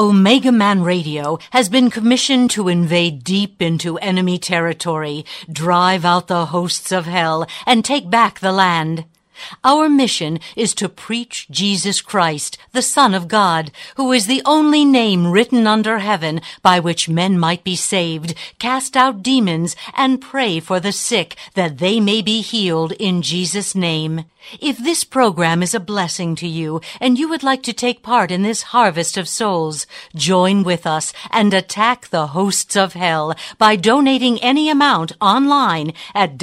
Omega Man Radio has been commissioned to invade deep into enemy territory, drive out the hosts of hell, and take back the land. Our mission is to preach Jesus Christ, the Son of God, who is the only name written under heaven by which men might be saved, cast out demons, and pray for the sick that they may be healed in Jesus' name. If this program is a blessing to you and you would like to take part in this harvest of souls, join with us and attack the hosts of hell by donating any amount online at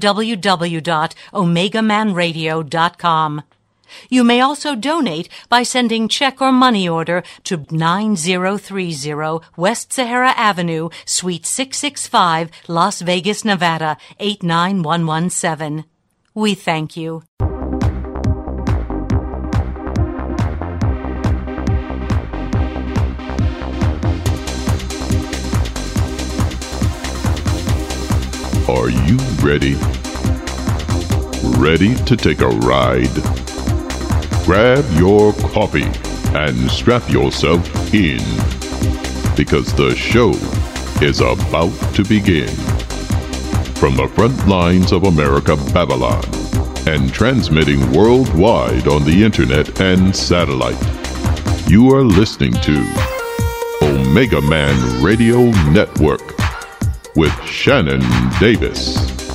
www.omegamanradio.com. You may also donate by sending check or money order to 9030 West Sahara Avenue, Suite 665, Las Vegas, Nevada, 89117. We thank you. Are you ready? Ready to take a ride? Grab your coffee and strap yourself in, because the show is about to begin. From the front lines of America, Babylon, and transmitting worldwide on the internet and satellite, you are listening to Omega Man Radio Network with Shannon Davis.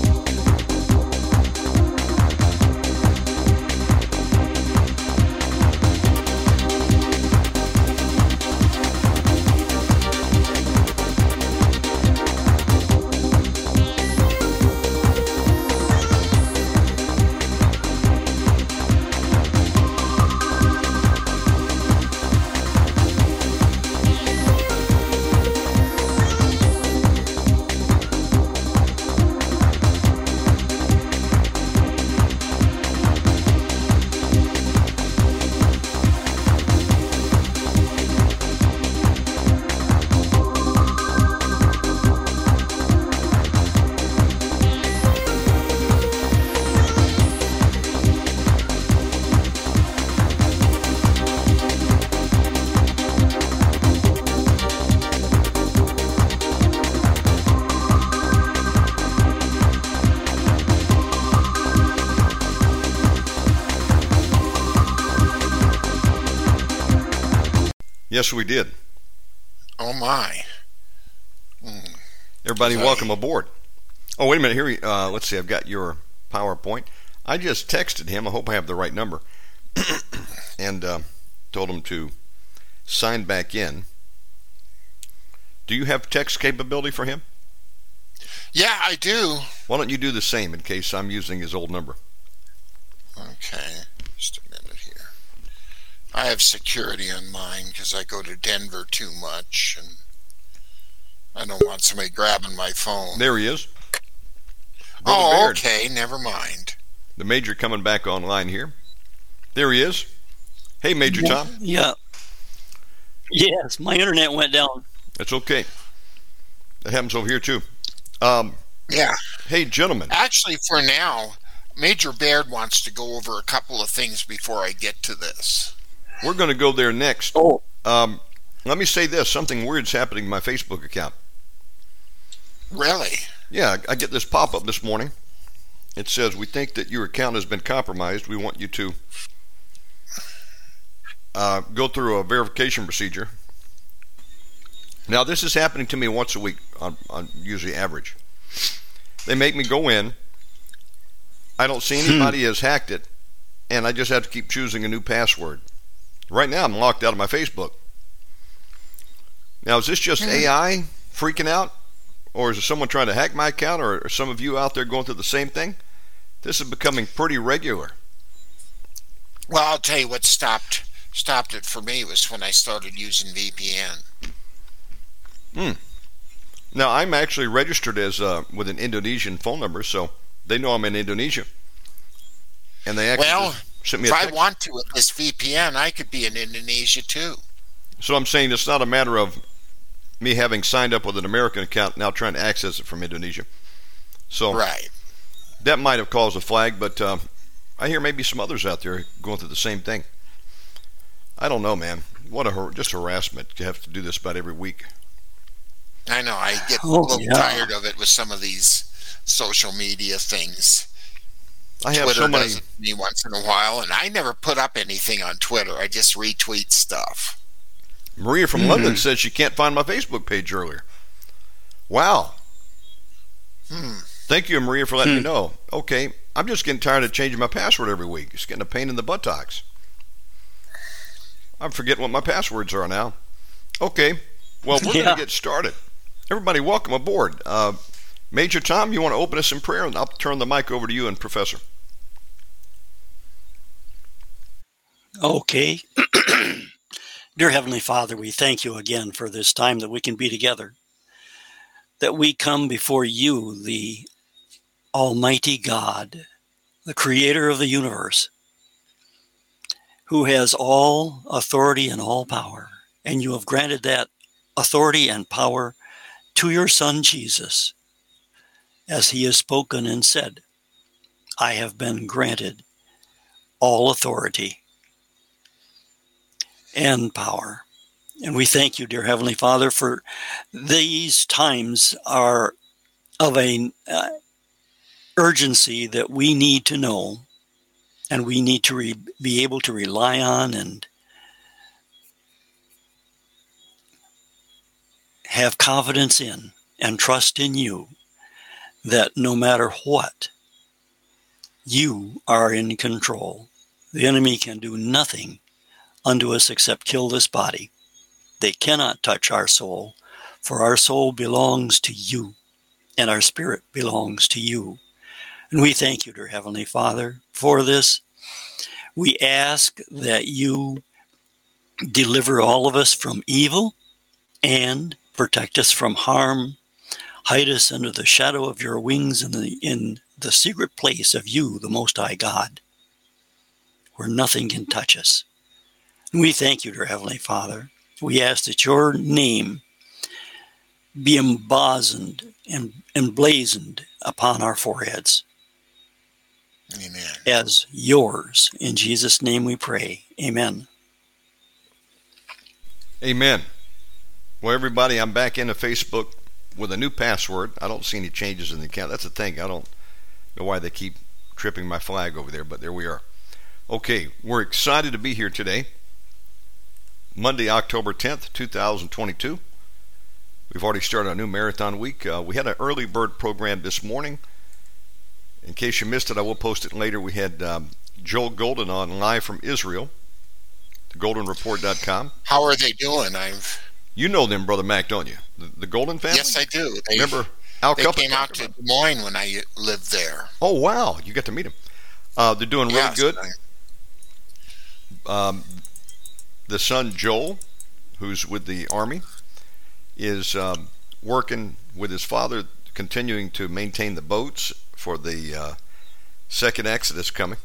Yes, we did. Oh, my. Everybody, welcome aboard. Oh, wait a minute. Here, let's see. I've got your PowerPoint. I just texted him. I hope I have the right number. And told him to sign back in. Do you have text capability for him? Yeah, I do. Why don't you do the same in case I'm using his old number? Okay. Just a minute here. I have security on mine because I go to Denver too much, and I don't want somebody grabbing my phone. There he is. Brother Baird. Okay, never mind. The Major coming back online here. There he is. Hey, Major Tom. Yeah. Yes, my internet went down. That's okay. That happens over here, too. Yeah. Hey, gentlemen. Actually, for now, Major Baird wants to go over a couple of things before I get to this. We're going to go there next. Oh. Let me say this. Something weird's happening in my Facebook account. Really? Yeah, I get this pop-up this morning. It says, we think that your account has been compromised. We want you to go through a verification procedure. Now, this is happening to me once a week on usually average. They make me go in. I don't see anybody has hacked it, and I just have to keep choosing a new password. Right now, I'm locked out of my Facebook. Now, is this just AI freaking out? Or is it someone trying to hack my account? Or are some of you out there going through the same thing? This is becoming pretty regular. Well, I'll tell you what stopped it for me was when I started using VPN. Now, I'm actually registered as with an Indonesian phone number, so they know I'm in Indonesia. And they actually sent me a text. If I want to with this VPN, I could be in Indonesia too. So I'm saying it's not a matter of me having signed up with an American account now trying to access it from Indonesia. So right. That might have caused a flag, but I hear maybe some others out there going through the same thing. I don't know, man. What just harassment to have to do this about every week. I know. I get a little tired of it with some of these social media things. I have Twitter so many. does it to me once in a while, and I never put up anything on Twitter. I just retweet stuff. Maria from London says she can't find my Facebook page earlier. Wow. Thank you, Maria, for letting me know. Okay, I'm just getting tired of changing my password every week. It's getting a pain in the buttocks. I'm forgetting what my passwords are now. Okay, well, we're going to get started. Everybody, welcome aboard. Major Tom, you want to open us in prayer? And I'll turn the mic over to you and Professor. Okay. Dear Heavenly Father, we thank you again for this time that we can be together, that we come before you, the Almighty God, the Creator of the universe, who has all authority and all power, and you have granted that authority and power to your Son Jesus, as he has spoken and said, I have been granted all authority and power. And we thank you, dear Heavenly Father, for these times are of an urgency that we need to know, and we need to be able to rely on and have confidence in and trust in you, that no matter what, you are in control. The enemy can do nothing unto us except kill this body. They cannot touch our soul, for our soul belongs to you, and our spirit belongs to you. And we thank you, dear Heavenly Father, for this. We ask that you deliver all of us from evil and protect us from harm. Hide us under the shadow of your wings in the secret place of you, the Most High God, where nothing can touch us. And we thank you, dear Heavenly Father. We ask that your name be emblazoned and emblazoned upon our foreheads. Amen. As yours. In Jesus' name we pray. Amen. Amen. Well, everybody, I'm back into Facebook with a new password. I don't see any changes in the account. That's the thing. I don't know why they keep tripping my flag over there, but there we are. Okay, we're excited to be here today. Monday, October 10th, 2022. We've already started our new marathon week. We had an early bird program this morning. In case you missed it, I will post it later. We had Joel Golden on live from Israel, thegoldenreport.com. How are they doing? You know them, Brother Mac, don't you? The Golden family? Yes, I do. Remember Al They Cuppett came out to Des Moines when I lived there. Oh, wow. You got to meet them. They're doing really good. The son, Joel, who's with the Army, is working with his father, continuing to maintain the boats for the second Exodus coming.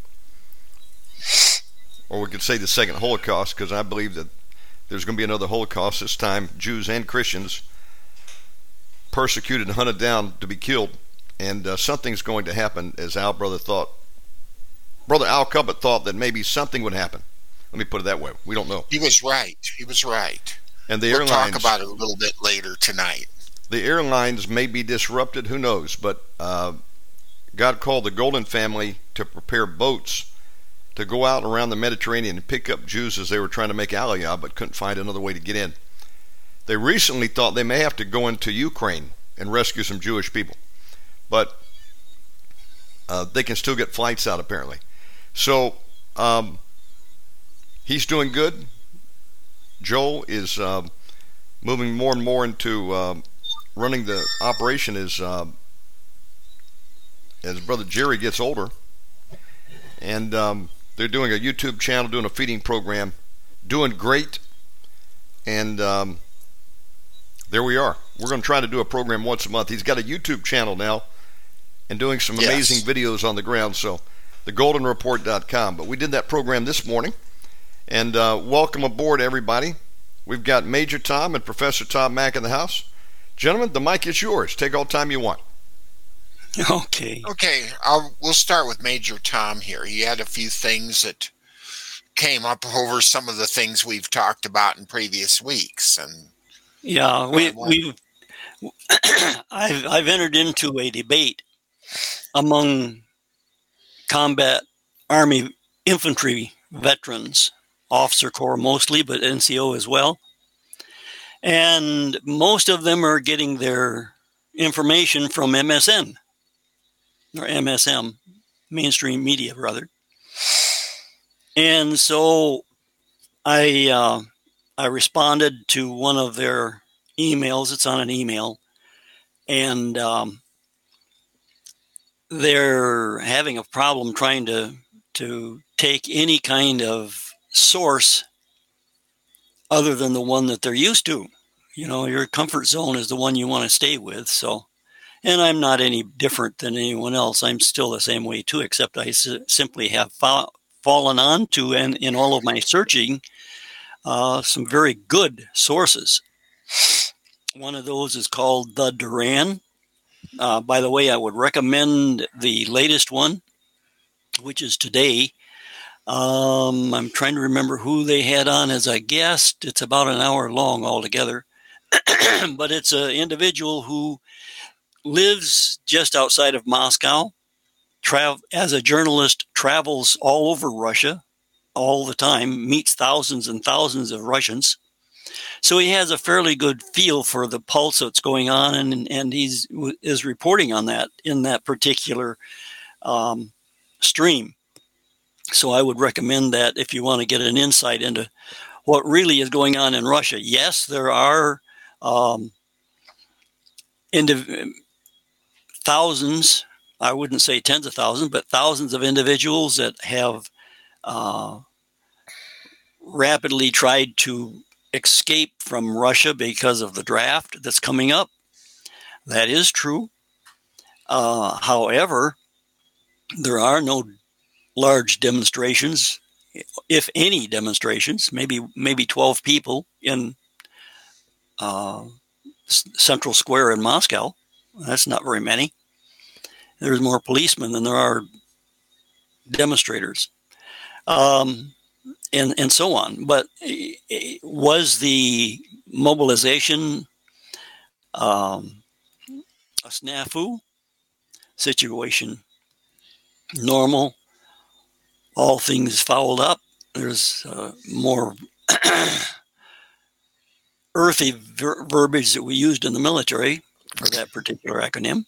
Or we could say the second Holocaust, because I believe that there's going to be another Holocaust, this time Jews and Christians persecuted and hunted down to be killed. And something's going to happen, as Brother Al Cuppett thought that maybe something would happen. Let me put it that way. We don't know. He was right. And the we'll airlines talk about it a little bit later tonight. The airlines may be disrupted. Who knows? But God called the Golden family to prepare boats to go out around the Mediterranean and pick up Jews as they were trying to make Aliyah, but couldn't find another way to get in. They recently thought they may have to go into Ukraine and rescue some Jewish people. But they can still get flights out, apparently. So he's doing good. Joel is moving more and more into running the operation as Brother Jerry gets older. And they're doing a YouTube channel, doing a feeding program, doing great. And there we are. We're going to try to do a program once a month. He's got a YouTube channel now and doing some amazing videos on the ground. So, thegoldenreport.com. But we did that program this morning. And welcome aboard, everybody. We've got Major Tom and Professor Tom Mack in the house. Gentlemen, the mic is yours. Take all the time you want. Okay. We'll start with Major Tom here. He had a few things that came up over some of the things we've talked about in previous weeks. And yeah, I've entered into a debate among combat Army infantry veterans, officer corps mostly, but NCO as well. And most of them are getting their information from MSN, or MSM, mainstream media, rather. And so I responded to one of their emails. It's on an email. And they're having a problem trying to take any kind of source other than the one that they're used to. You know, your comfort zone is the one you want to stay with. So, and I'm not any different than anyone else. I'm still the same way too, except I simply have fallen on to, and in all of my searching, some very good sources. One of those is called The Duran. By the way, I would recommend the latest one, which is today. I'm trying to remember who they had on as a guest. It's about an hour long altogether. But it's an individual who lives just outside of Moscow, as a journalist, travels all over Russia all the time, meets thousands and thousands of Russians. So he has a fairly good feel for the pulse that's going on, and is reporting on that in that particular stream. So I would recommend that if you want to get an insight into what really is going on in Russia. Yes, there are thousands, I wouldn't say tens of thousands, but thousands of individuals that have rapidly tried to escape from Russia because of the draft that's coming up. That is true. However, there are no large demonstrations, if any demonstrations, maybe 12 people in Central Square in Moscow. That's not very many. There's more policemen than there are demonstrators, and so on. But was the mobilization a snafu situation? Normal? All things fouled up? There's more earthy verbiage that we used in the military for that particular acronym.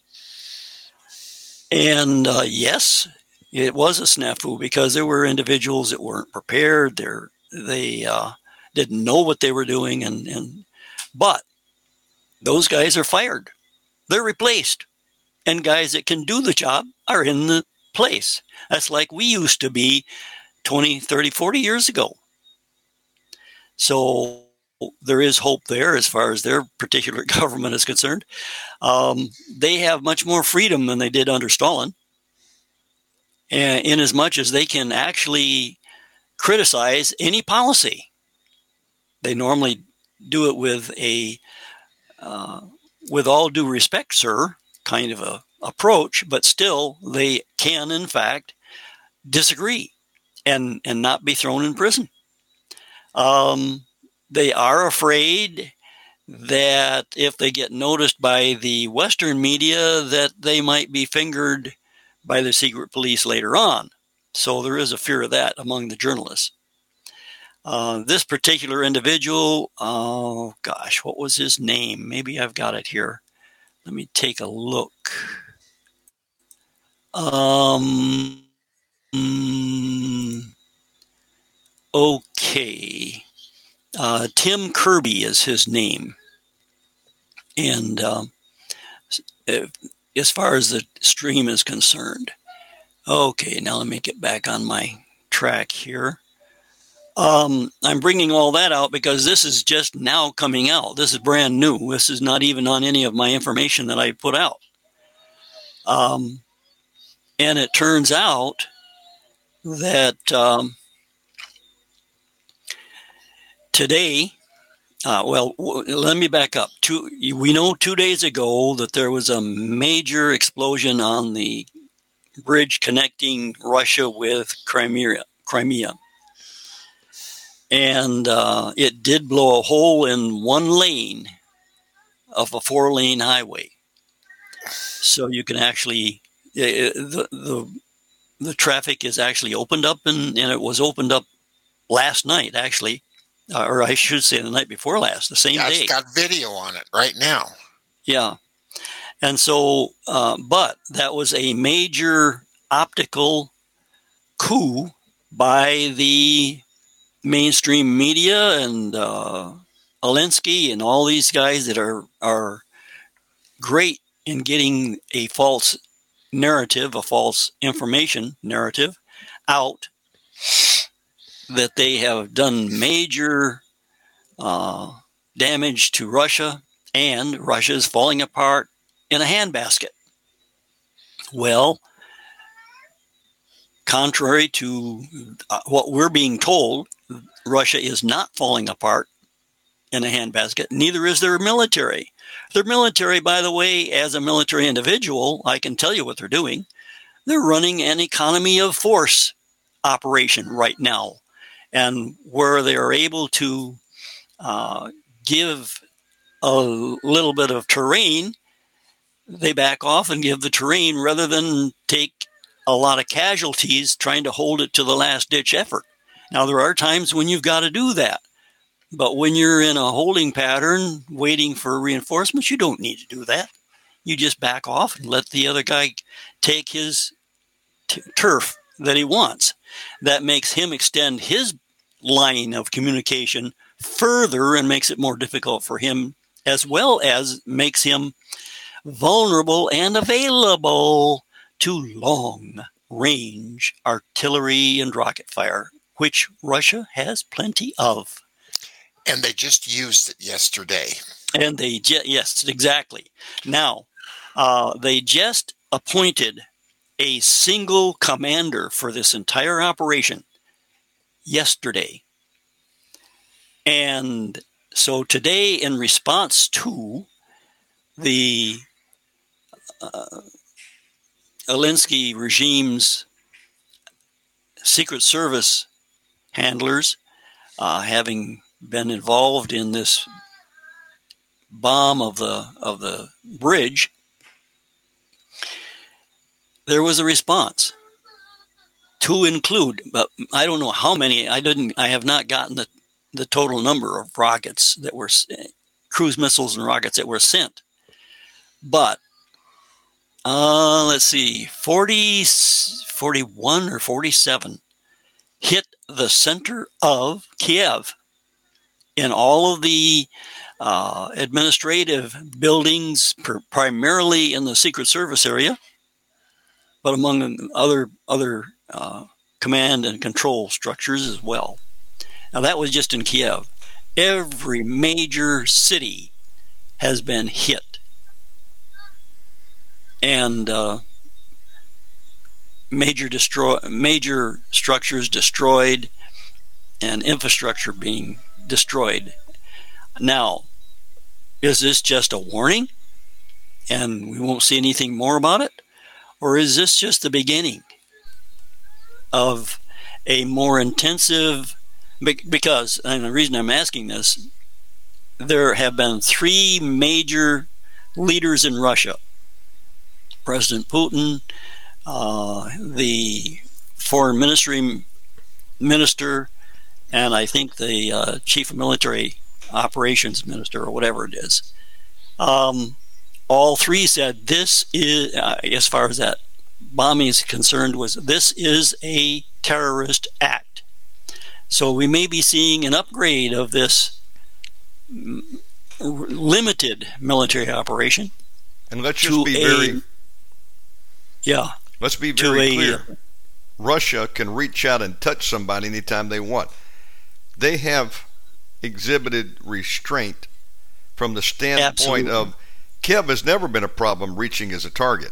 And yes, it was a snafu because there were individuals that weren't prepared. They didn't know what they were doing, but those guys are fired. They're replaced. And guys that can do the job are in the place. That's like we used to be 20, 30, 40 years ago. So there is hope there as far as their particular government is concerned. They have much more freedom than they did under Stalin, and in as much as they can actually criticize any policy. They normally do it with with all due respect, sir, kind of a approach, but still they can, in fact, disagree and not be thrown in prison. They are afraid that if they get noticed by the Western media, that they might be fingered by the secret police later on. So there is a fear of that among the journalists. This particular individual, oh gosh, what was his name? Maybe I've got it here. Let me take a look. Okay. Tim Kirby is his name. And as far as the stream is concerned, okay, now let me get back on my track here. I'm bringing all that out because this is just now coming out. This is brand new. This is not even on any of my information that I put out. And it turns out that today, let me back up. We know 2 days ago that there was a major explosion on the bridge connecting Russia with Crimea. And it did blow a hole in one lane of a 4-lane highway. So you can actually, the traffic is actually opened up, and it was opened up last night, actually, or I should say the night before last, the same day. It's got video on it right now. Yeah. And so, but that was a major optical coup by the mainstream media and Alinsky and all these guys that are great in getting a false narrative, a false information narrative out, that they have done major damage to Russia, and Russia is falling apart in a handbasket. Well, contrary to what we're being told, Russia is not falling apart in a handbasket. Neither is their military. Their military, by the way, as a military individual, I can tell you what they're doing. They're running an economy of force operation right now, and where they are able to give a little bit of terrain, they back off and give the terrain rather than take a lot of casualties trying to hold it to the last ditch effort. Now, there are times when you've got to do that, but when you're in a holding pattern waiting for reinforcements, you don't need to do that. You just back off and let the other guy take his turf that he wants. That makes him extend his line of communication further and makes it more difficult for him, as well as makes him vulnerable and available to long-range artillery and rocket fire, which Russia has plenty of. And they just used it yesterday. And yes, exactly. Now, they just appointed a single commander for this entire operation yesterday. And so today, in response to the Alinsky regime's Secret Service handlers having been involved in this bomb of the bridge, there was a response to include, but I don't know how many. I have not gotten the total number of rockets that were cruise missiles and rockets that were sent, but let's see, 41 or 47 hit the center of Kiev in all of the administrative buildings, primarily in the Secret Service area, but among other command and control structures as well. Now, that was just in Kiev. Every major city has been hit, and major structures destroyed, and infrastructure being destroyed. Now, is this just a warning, and we won't see anything more about it? Or is this just the beginning of a more intensive, because, and the reason I'm asking this, there have been 3 major leaders in Russia: President Putin, the foreign minister, and I think the chief of military operations minister, or whatever it is. All 3 said this is, as far as that bombing is concerned, this is a terrorist act. So we may be seeing an upgrade of this limited military operation. And let's just be very clear. Russia can reach out and touch somebody anytime they want. They have exhibited restraint from the standpoint of Kiev has never been a problem reaching as a target.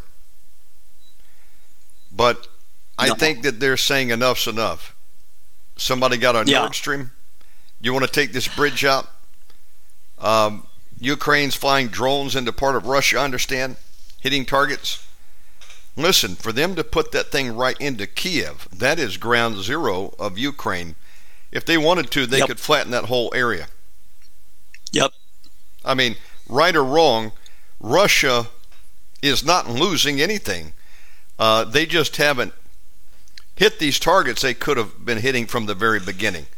But I think that they're saying enough's enough. Somebody got on Nord Stream. You want to take this bridge out? Ukraine's flying drones into part of Russia, I understand, hitting targets. Listen, for them to put that thing right into Kiev, that is ground zero of Ukraine. if they wanted to, they Yep. could flatten that whole area. Yep. I mean, right or wrong, Russia is not losing anything. They just haven't hit these targets they could have been hitting from the very beginning.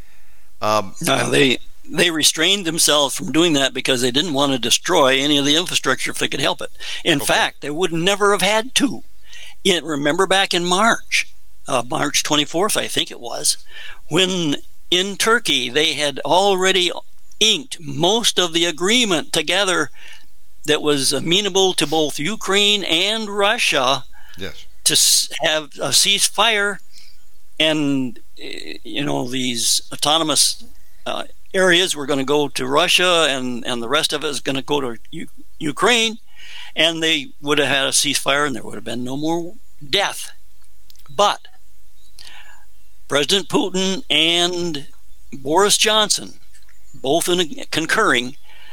They restrained themselves from doing that because they didn't want to destroy any of the infrastructure if they could help it. In fact, they would never have had to. Remember back in March 24th, I think it was, when in Turkey they had already inked most of the agreement together that was amenable to both Ukraine and Russia to have a ceasefire, and these autonomous areas were going to go to Russia, and the rest of it is going to go to Ukraine, and they would have had a ceasefire, and there would have been no more death. But President Putin and Boris Johnson, both concurring,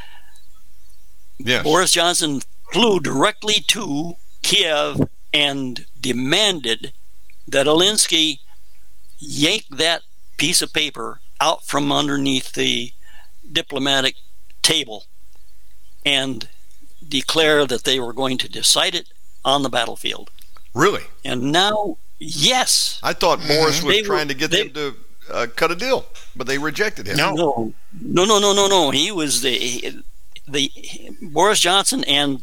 Boris Johnson flew directly to Kiev and demanded that Zelensky yank that piece of paper out from underneath the diplomatic table and declare that they were going to decide it on the battlefield. Really? And now, yes. I thought Boris was trying to get them to cut a deal, but they rejected him. No. He was the Boris Johnson and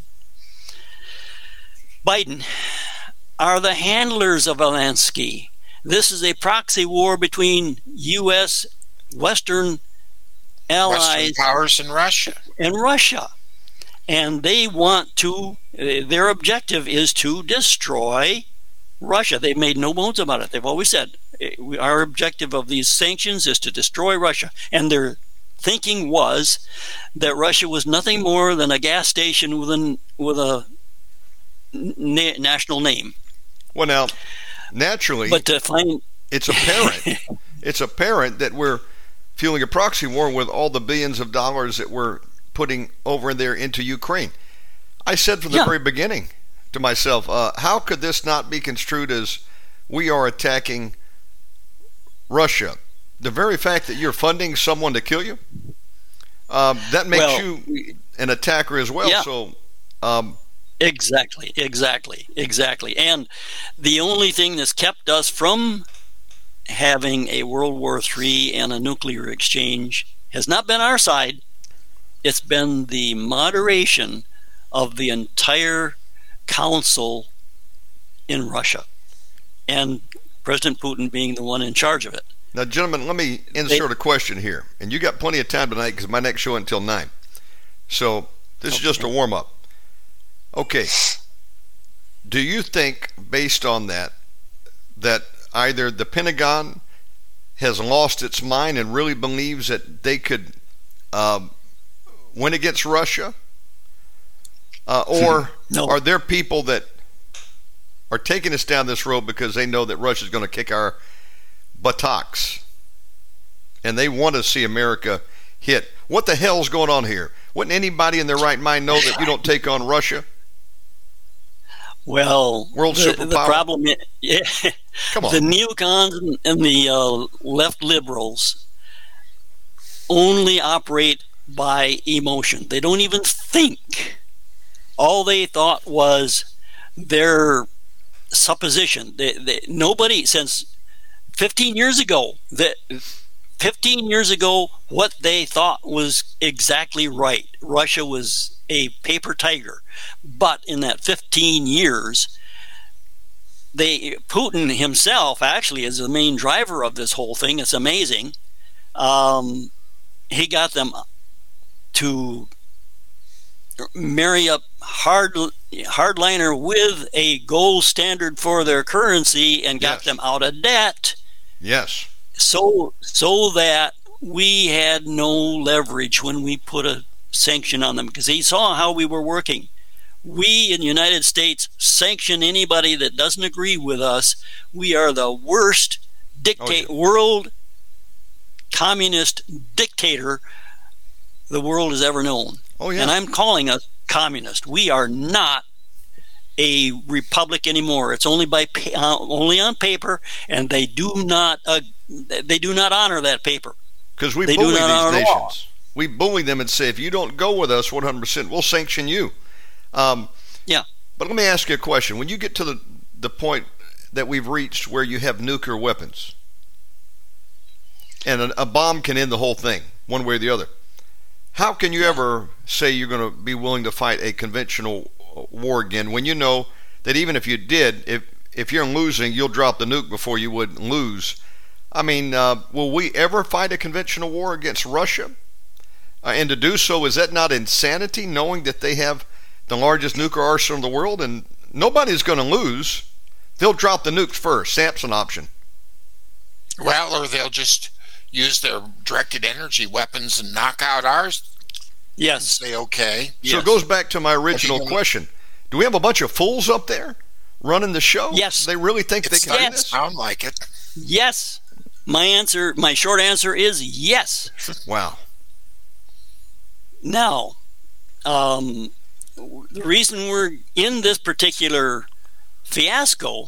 Biden are the handlers of Zelensky. This is a proxy war between U.S. Western allies, Western powers, and Russia. And they want to. Their objective is to destroy Russia. They've made no bones about it. They've always said our objective of these sanctions is to destroy Russia. And their thinking was that Russia was nothing more than a gas station with a national name. Well, now, naturally, but to find it's apparent that we're fueling a proxy war with all the billions of dollars that we're putting over there into Ukraine. I said from the very beginning to myself, how could this not be construed as we are attacking Russia? The very fact that you're funding someone to kill you, that makes you an attacker as well. Yeah. So, Exactly. And the only thing that's kept us from having a World War III and a nuclear exchange has not been our side. It's been the moderation of the entire council in Russia, and President Putin being the one in charge of it. Now, gentlemen, let me insert a question here. And you got plenty of time tonight because my next show until 9. So this is just a warm-up. Okay. Do you think, based on that either the Pentagon has lost its mind and really believes that they could win against Russia? Or are there people that are taking us down this road because they know that Russia's going to kick our buttocks and they want to see America hit? What the hell's going on here? Wouldn't anybody in their right mind know that you don't take on Russia? Well, the problem is, Come on. The neocons and the left liberals only operate by emotion. They don't even think. All they thought was their supposition. Nobody since 15 years ago, what they thought was exactly right. Russia was a paper tiger. But in that 15 years, Putin himself actually is the main driver of this whole thing. It's amazing. He got them to marry up hardliner with a gold standard for their currency and got them out of debt. Yes. So that we had no leverage when we put a sanction on them, because he saw how we were working. We in the United States sanction anybody that doesn't agree with us. We are the worst world communist dictator the world has ever known. And I'm calling us communist. We are not a republic anymore. It's only on paper, and they do not They do not honor that paper. Because we They bully do not honor these the law. nations. We bully them and say, if you don't go with us 100%, we'll sanction you. Yeah. But let me ask you a question. When you get to the point that we've reached where you have nuclear weapons, and a bomb can end the whole thing, one way or the other, how can you ever say you're going to be willing to fight a conventional war again when you know that even if you did, if you're losing, you'll drop the nuke before you would lose? I mean, will we ever fight a conventional war against Russia? And to do so, is that not insanity, knowing that they have the largest nuclear arsenal in the world and nobody's going to lose? They'll drop the nukes first. That's an option. Well, or they'll just use their directed energy weapons and knock out ours. Yes. Say okay. So it goes back to my original question. Do we have a bunch of fools up there running the show? Yes. They really think they can do this? Sound like it. Yes. My short answer is yes. Wow. Now, the reason we're in this particular fiasco,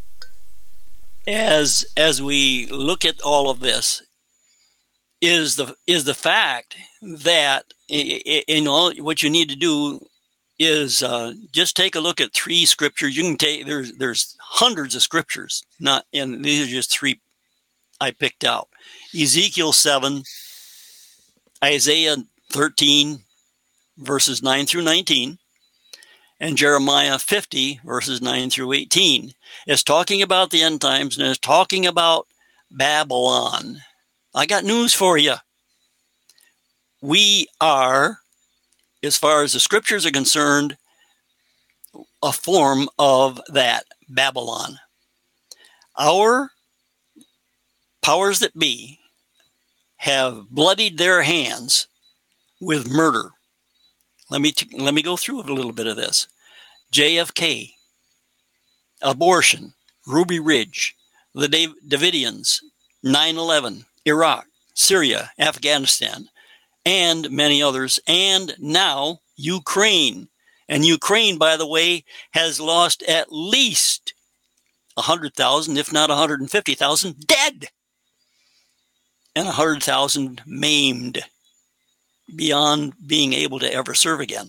as we look at all of this, is the fact that what you need to do is just take a look at 3 scriptures. You can take there's hundreds of scriptures, and these are just 3 I picked out: Ezekiel 7, Isaiah 13, verses 9 through 19, and Jeremiah 50, verses 9 through 18. It's talking about the end times, and it's talking about Babylon. I got news for you. We are, as far as the scriptures are concerned, a form of that Babylon. Our powers that be have bloodied their hands with murder. Let me go through a little bit of this. JFK, abortion, Ruby Ridge, the Davidians, 9/11, Iraq, Syria, Afghanistan, and many others, and now Ukraine. And Ukraine, by the way, has lost at least 100,000, if not 150,000, dead, and 100,000 maimed beyond being able to ever serve again.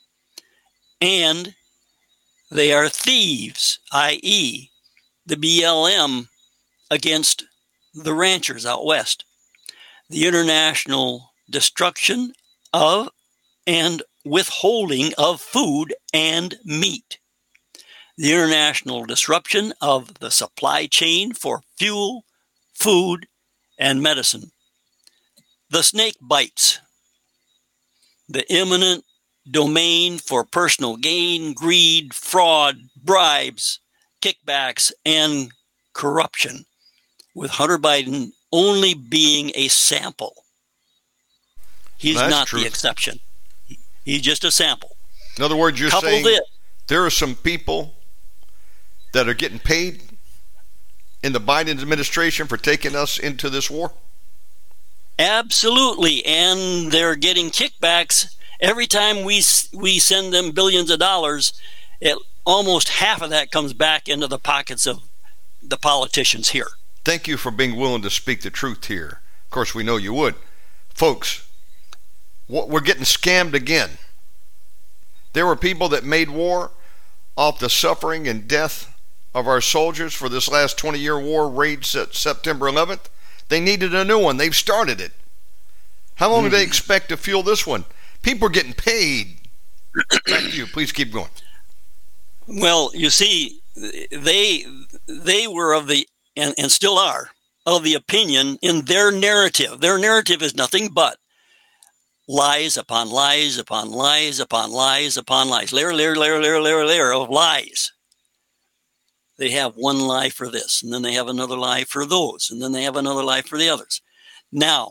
And they are thieves, i.e., the BLM against the ranchers out west. The international destruction of and withholding of food and meat. The international disruption of the supply chain for fuel, food, and medicine. The snake bites. The imminent domain for personal gain, greed, fraud, bribes, kickbacks, and corruption, with Hunter Biden only being a sample. He's not the exception. He's just a sample. In other words, you're saying there are some people that are getting paid in the Biden administration for taking us into this war? Absolutely, and they're getting kickbacks every time we send them billions of dollars. Almost half of that comes back into the pockets of the politicians here. Thank you for being willing to speak the truth here. Of course, we know you would. Folks, we're getting scammed again. There were people that made war off the suffering and death of our soldiers for this last 20-year war raged September 11th. They needed a new one. They've started it. How long do they expect to fuel this one? People are getting paid. Back to you. Please keep going. Well, you see, they were of the, and still are, of the opinion in their narrative. Their narrative is nothing but lies upon lies upon lies upon lies upon lies. Layer of lies. They have one lie for this, and then they have another lie for those, and then they have another lie for the others. Now,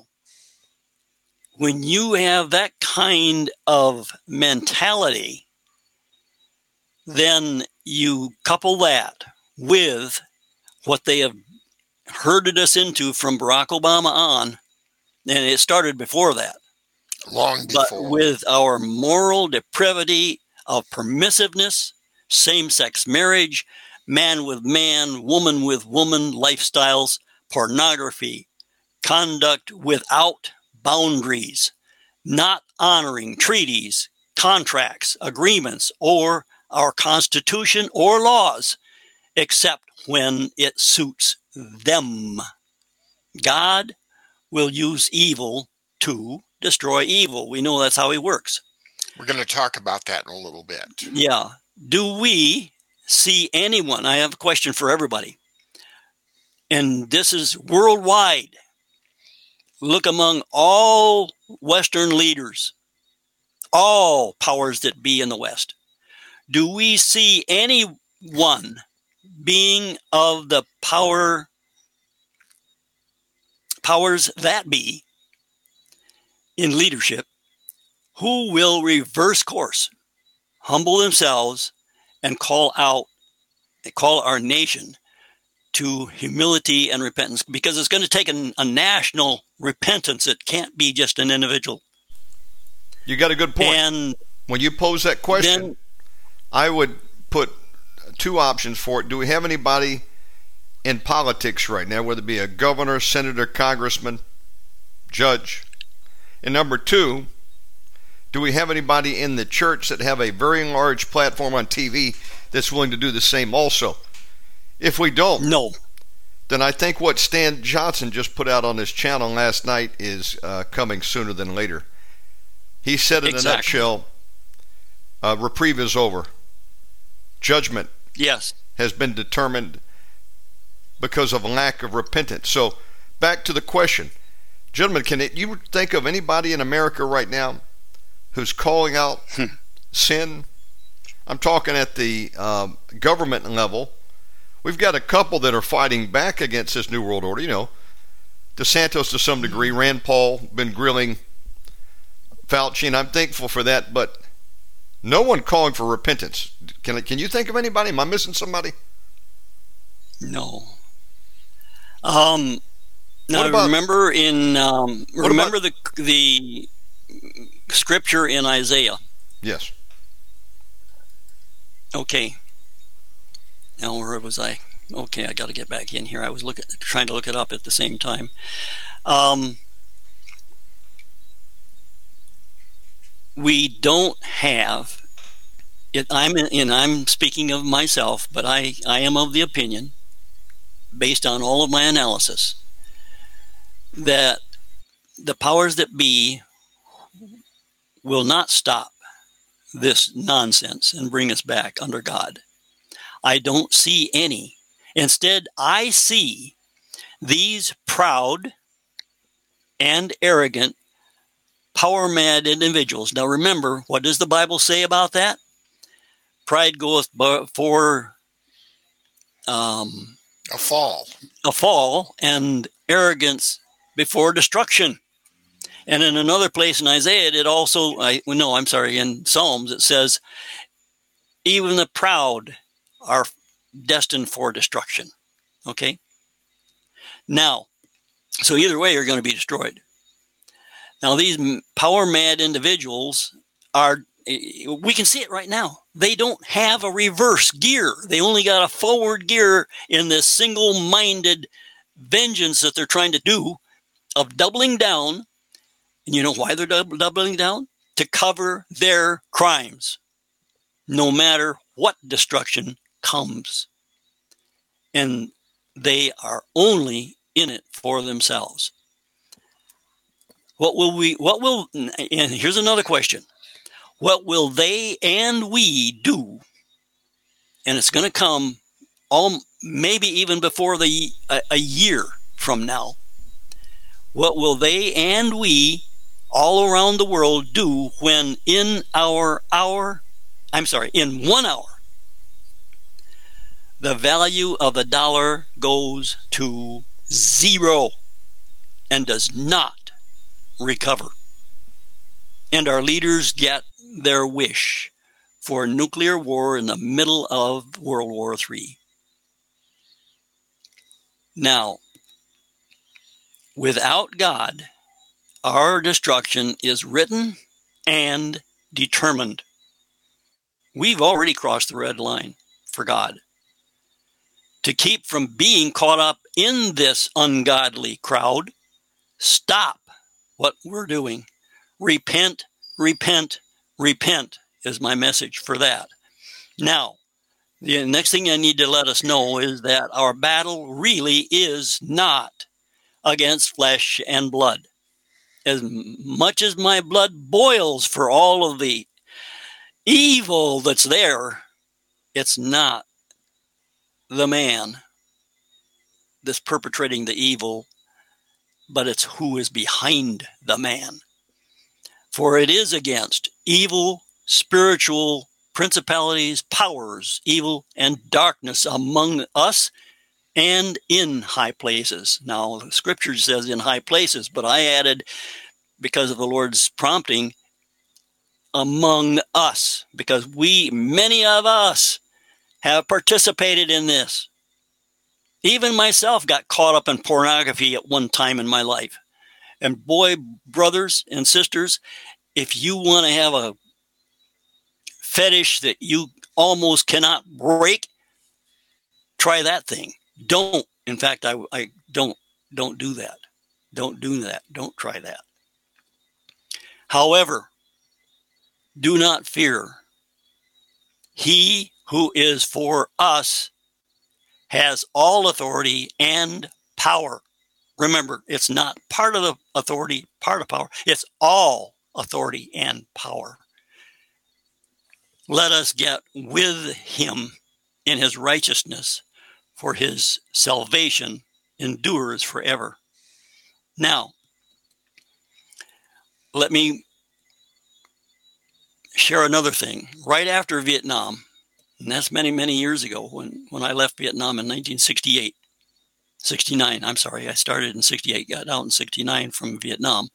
when you have that kind of mentality, then you couple that with what they have herded us into from Barack Obama on, and it started before that. Long before. But with our moral depravity of permissiveness, same-sex marriage, man with man, woman with woman lifestyles, pornography, conduct without boundaries, not honoring treaties, contracts, agreements, or our Constitution or laws, except when it suits them. God will use evil to destroy evil. We know that's how he works. We're going to talk about that in a little bit. Yeah. Do we see anyone? I have a question for everybody. And this is worldwide. Look among all Western leaders, all powers that be in the West. Do we see anyone being of the powers that be in leadership who will reverse course, humble themselves, and call our nation to humility and repentance? Because it's going to take a national repentance. It can't be just an individual. You got a good point. And when you pose that question, I would put two options for it. Do we have anybody in politics right now, whether it be a governor, senator, congressman, judge? And number two, do we have anybody in the church that have a very large platform on TV that's willing to do the same also? If we don't, no, then I think what Stan Johnson just put out on his channel last night is coming sooner than later. He said in a nutshell, reprieve is over. Judgment has been determined because of a lack of repentance. So back to the question. Gentlemen, can you think of anybody in America right now who's calling out sin? I'm talking at the government level. We've got a couple that are fighting back against this New World Order. You know, DeSantis to some degree, Rand Paul, been grilling Fauci, and I'm thankful for that, but no one calling for repentance. Can you think of anybody? Am I missing somebody? No. Now remember the scripture in Isaiah. Yes. Okay. Now where was I? Okay, I got to get back in here. I was trying to look it up at the same time. We don't have it. I'm speaking of myself, but I am of the opinion, based on all of my analysis, that the powers that be will not stop this nonsense and bring us back under God. I don't see any. Instead, I see these proud and arrogant, power-mad individuals. Now remember, what does the Bible say about that? Pride goeth before a fall, and arrogance before destruction. And in another place in Isaiah, in Psalms, it says, even the proud are destined for destruction. Okay? Now, so either way, you're going to be destroyed. Now, these power-mad individuals we can see it right now. They don't have a reverse gear. They only got a forward gear in this single-minded vengeance that they're trying to do of doubling down. And you know why they're doubling down? To cover their crimes, no matter what destruction comes. And they are only in it for themselves. And here's another question. What will they and we do? And it's going to come maybe even before a year from now. What will they and we all around the world do when in 1 hour, the value of the dollar goes to zero and does not recover? And our leaders get their wish for nuclear war in the middle of World War III. Now, without God, our destruction is written and determined. We've already crossed the red line for God. To keep from being caught up in this ungodly crowd, stop what we're doing. Repent, repent, repent is my message for that. Now, the next thing I need to let us know is that our battle really is not against flesh and blood. As much as my blood boils for all of the evil that's there, it's not the man that's perpetrating the evil, but it's who is behind the man. For it is against evil, spiritual principalities, powers, evil, and darkness among us and in high places. Now, the scripture says in high places, but I added, because of the Lord's prompting, among us, because many of us have participated in this. Even myself got caught up in pornography at one time in my life. And boy, brothers and sisters, if you want to have a fetish that you almost cannot break, try that thing. Don't. In fact, I don't do that. Don't do that. Don't try that. However, do not fear. He who is for us has all authority and power. Remember, it's not part of the authority, part of power. It's all authority and power. Let us get with him in his righteousness, for his salvation endures forever. Now, let me share another thing. Right after Vietnam, and that's many, many years ago when I left Vietnam in 1968, 69, I'm sorry, I started in 68, got out in 69 from Vietnam.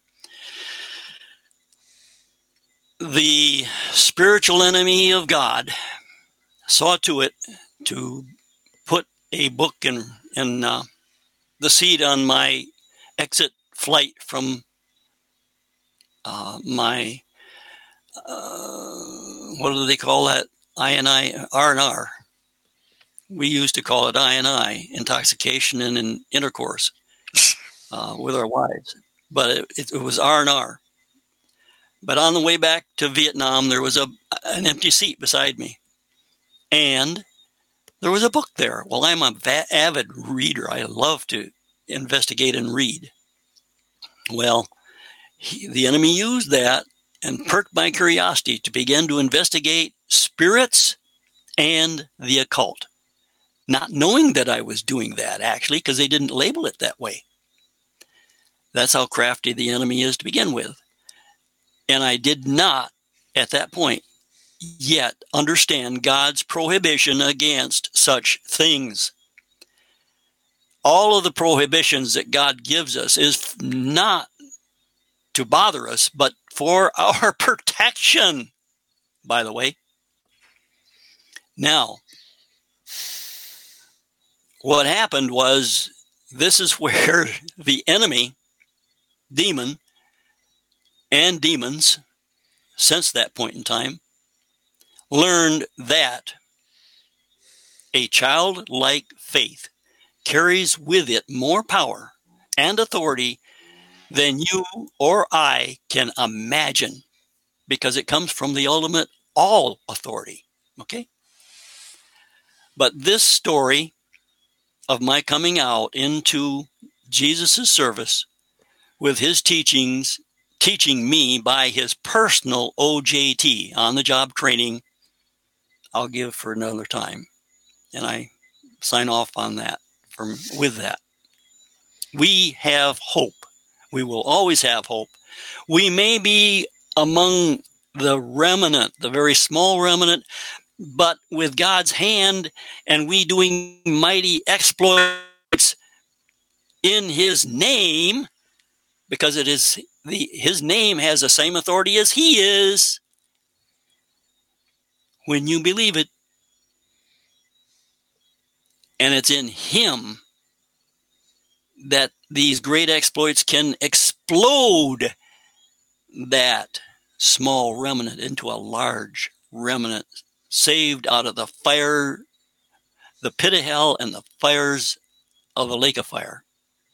The spiritual enemy of God saw to it to put a book in the seat on my exit flight from my, what do they call that? R&R. We used to call it I&I, intoxication and intercourse with our wives. But it was R&R. But on the way back to Vietnam, there was an empty seat beside me. And there was a book there. Well, I'm an avid reader. I love to investigate and read. Well, the enemy used that and perked my curiosity to begin to investigate spirits and the occult. Not knowing that I was doing that, actually, because they didn't label it that way. That's how crafty the enemy is to begin with. And I did not, at that point, yet understand God's prohibition against such things. All of the prohibitions that God gives us is not to bother us, but for our protection, by the way. Now, what happened was, this is where the enemy, demon, and demons, since that point in time, learned that a childlike faith carries with it more power and authority than you or I can imagine, because it comes from the ultimate all authority. Okay? But this story of my coming out into Jesus' service with his teachings, teaching me by his personal OJT, on-the-job training, I'll give for another time. And I sign off on that, with that. We have hope. We will always have hope. We may be among the remnant, the very small remnant, but with God's hand and we doing mighty exploits in his name, because it is his name has the same authority as he is, when you believe it, and it's in him that these great exploits can explode that small remnant into a large remnant, saved out of the fire, the pit of hell and the fires of the lake of fire.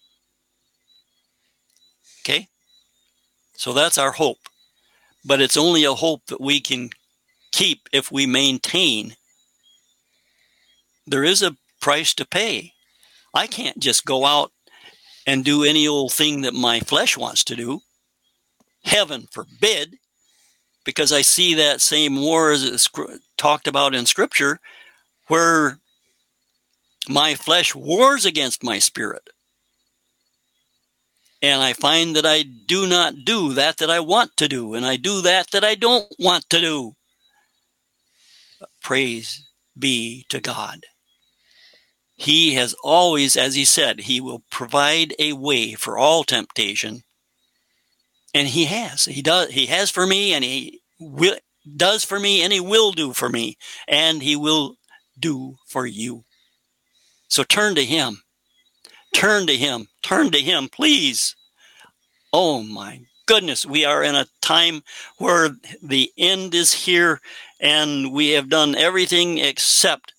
Okay? So that's our hope. But it's only a hope that we can keep if we maintain. There is a price to pay. I can't just go out and do any old thing that my flesh wants to do. Heaven forbid, because I see that same war as it's talked about in Scripture, where my flesh wars against my spirit. And I find that I do not do that I want to do, and I do that I don't want to do. Praise be to God. He has always, as he said, he will provide a way for all temptation. And he has. He does. He has for me, and he does for me, and he will do for me, and he will do for you. So turn to him. Turn to him. Turn to him, please. Oh my goodness, we are in a time where the end is here, and we have done everything except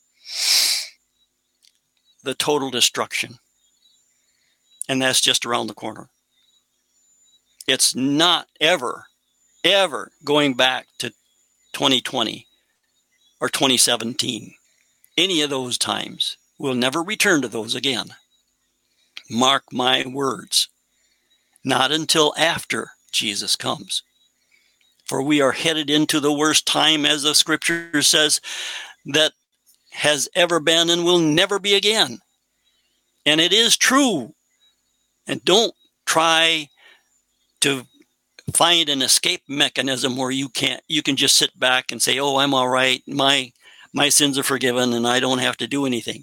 the total destruction. And that's just around the corner. It's not ever going back to 2020 or 2017. Any of those times. We'll never return to those again. Mark my words. Not until after Jesus comes. For we are headed into the worst time, as the Scripture says, that has ever been and will never be again. And it is true. And don't try to find an escape mechanism where you can just sit back and say, oh, I'm all right. My sins are forgiven and I don't have to do anything.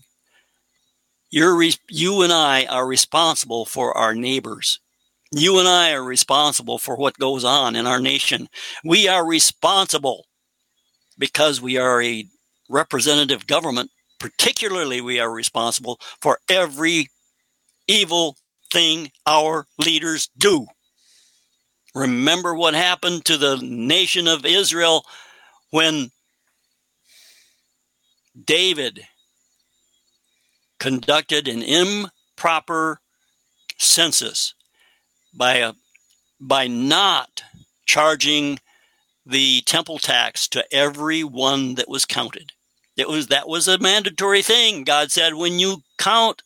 You and I are responsible for our neighbors. You and I are responsible for what goes on in our nation. We are responsible because we are a representative government. Particularly, we are responsible for every evil thing our leaders do. Remember what happened to the nation of Israel when David conducted an improper census by not charging the temple tax to every one that was counted. That was a mandatory thing. God said, when you count